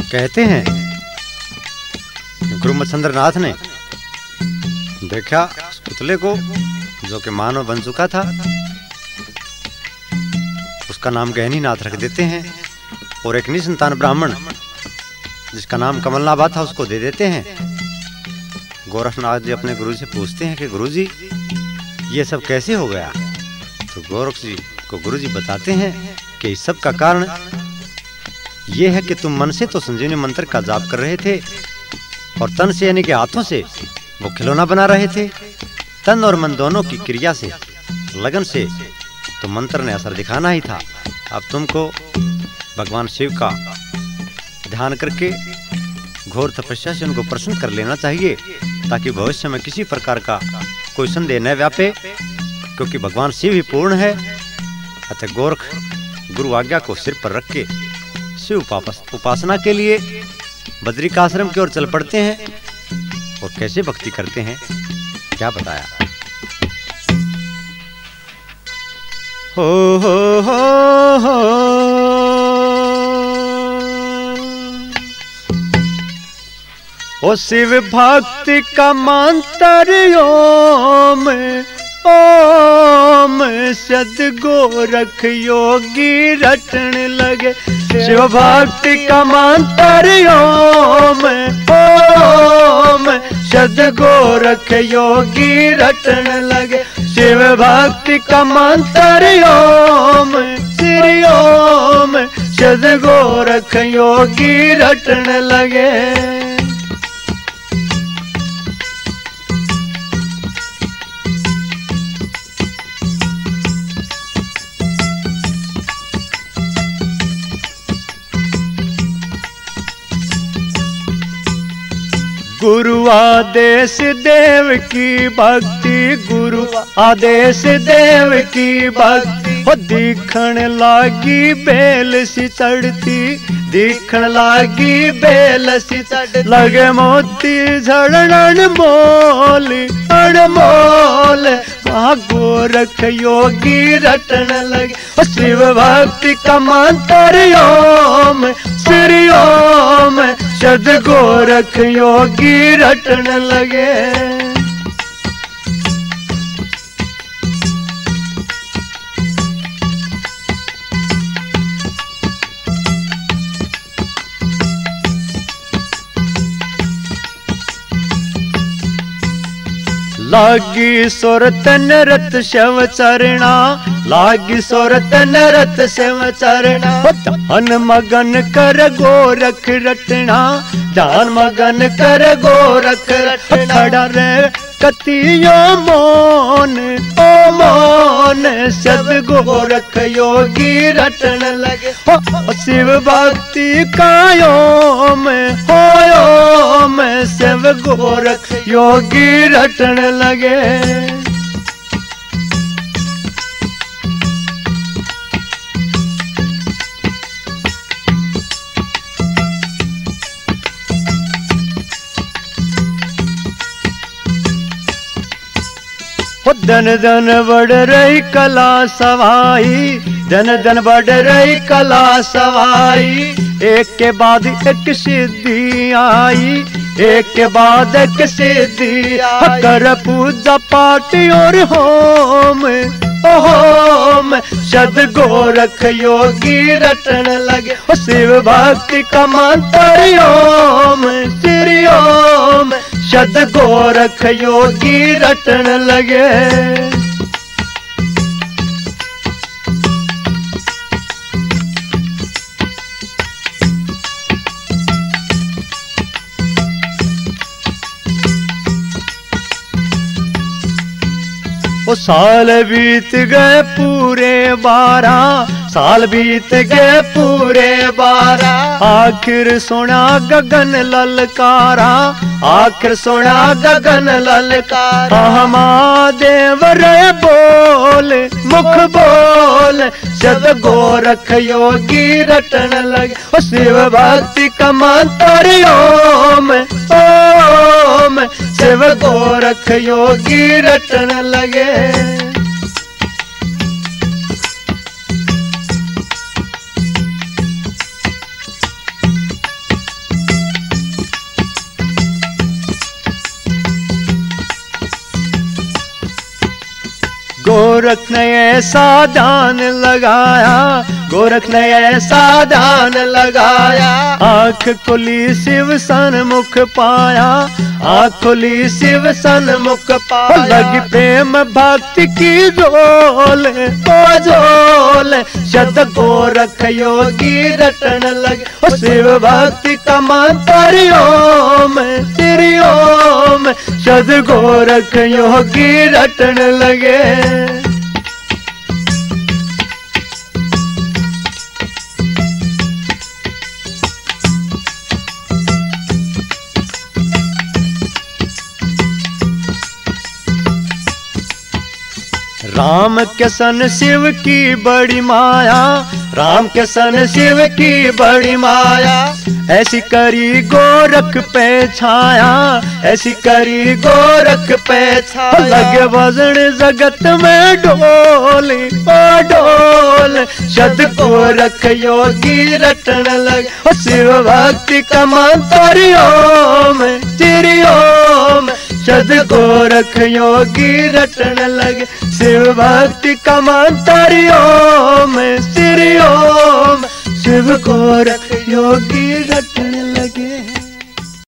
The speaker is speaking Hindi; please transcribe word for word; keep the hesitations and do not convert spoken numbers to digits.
कहते हैं गुरु मच्छिंद्र नाथ ने देखा उस पुतले को जो कि मानव बन चुका था, उसका नाम गहनी नाथ रख देते हैं और एक निसंतान ब्राह्मण जिसका नाम कमलनाभा था उसको दे देते हैं। गोरखनाथ जी अपने गुरु से पूछते हैं कि गुरुजी ये सब कैसे हो गया? तो गोरख जी को गुरुजी बताते हैं कि इस सब का कारण ये है कि तुम मन से तो संजीवनी मंत्र का जाप कर रहे थे और तन से यानी कि हाथों से वो खिलौना बना रहे थे। तन और मन दोनों की क्रिया से, लगन से तो मंत्र ने असर दिखाना ही था। अब तुमको भगवान शिव का ध्यान करके घोर तपस्या से उनको प्रसन्न कर लेना चाहिए ताकि भविष्य में किसी प्रकार का कोई संदेह न व्यापे, क्योंकि भगवान शिव ही पूर्ण है। अतः गोरख गुरु आज्ञा को सिर पर रख के शिव उपासना के लिए बद्रिकाश्रम की ओर चल पड़ते हैं। और कैसे भक्ति करते हैं क्या बताया। हो हो हो हो ओ शिव भक्ति का मंत्र ओम ओम सद्गोरख योगी रटन लगे। शिव भक्ति का मंत्र ओम ओम सद्गोरख योगी रटन लगे। शिव भक्ति का मंत्र ओम श्री ओम सद्गोरख योगी रटन लगे। गुरु आदेश देव की भक्ति, गुरु आदेश देव की भक्ति। हो दिखण लागी बेल सी चढ़ती, दिखण लागी बेल सी चढ़ लगे मोती झड़न अनमोल अनमोल। वहाँ गोरख योगी रटन लगे। शिव भक्ति का मंत्र ओम श्री ओम सद्गोरख योगी रटन लगे। लागी सुरत नरत शिव चरणा, लागी सुरत नरत शिव चरणा। ध्यान मगन कर गोरख रटना, ध्यान मगन कर गोरख रटना। खड़ा रे कतियो मोन ओ मोन सद्गोरख योगी रटन लगे। शिव भक्ति का ओम हो ओम शिव गोरख योगी रटन लगे। धन धन बढ़ रही कला सवाई, धन धन बढ़ रही कला सवाई। एक के बाद एक सिद्धि आई, एक के बाद एक सिद्धि। कर पूजा पाठ और होम ओम सद्गोरख योगी रटन लगे। शिव भक्ति का मंत्र ओम श्री ओम सद्गोरख योगी रटन लगे। वो साल बीत गए पूरे बारह, साल बीत गए पूरे बारह। आखिर सुना गगन ललकारा, आखिर सुना गगन ललकारा। महादेव रे बोल मुख बोल सद्गोरख योगी रटन लगे। शिव भक्ति का मंत्र ओम ओम शिव गोरख योगी रटन लगे। गोरख ने ऐसा ध्यान लगाया, गोरख ने ऐसा ध्यान लगाया, आँख खुली शिव सन्मुख पाया, आँख खुली शिव सन्मुख पाया। लगी प्रेम भक्ति की झोले ओ झोले, शत गोरख योगी रटन लगे ओ शिव भक्ति का मंत्रियों में तिरियों में, शत गोरख योगी रटन लगे। राम के सन शिव की बड़ी माया, राम के सन शिव की बड़ी माया, ऐसी करी गोरख पे छाया, ऐसी करी गोरख पे छाया। लगे वजन जगत में डोली ओ डोल, शत गोरख योगी रटन लगे ओ शिव भक्ति का मंत्रियों में तिरियों में, शत गोरख योगी रटन लगे शिव भक्ति का मंत्रियों में तिरियों में, शिव गोरख योगी रटन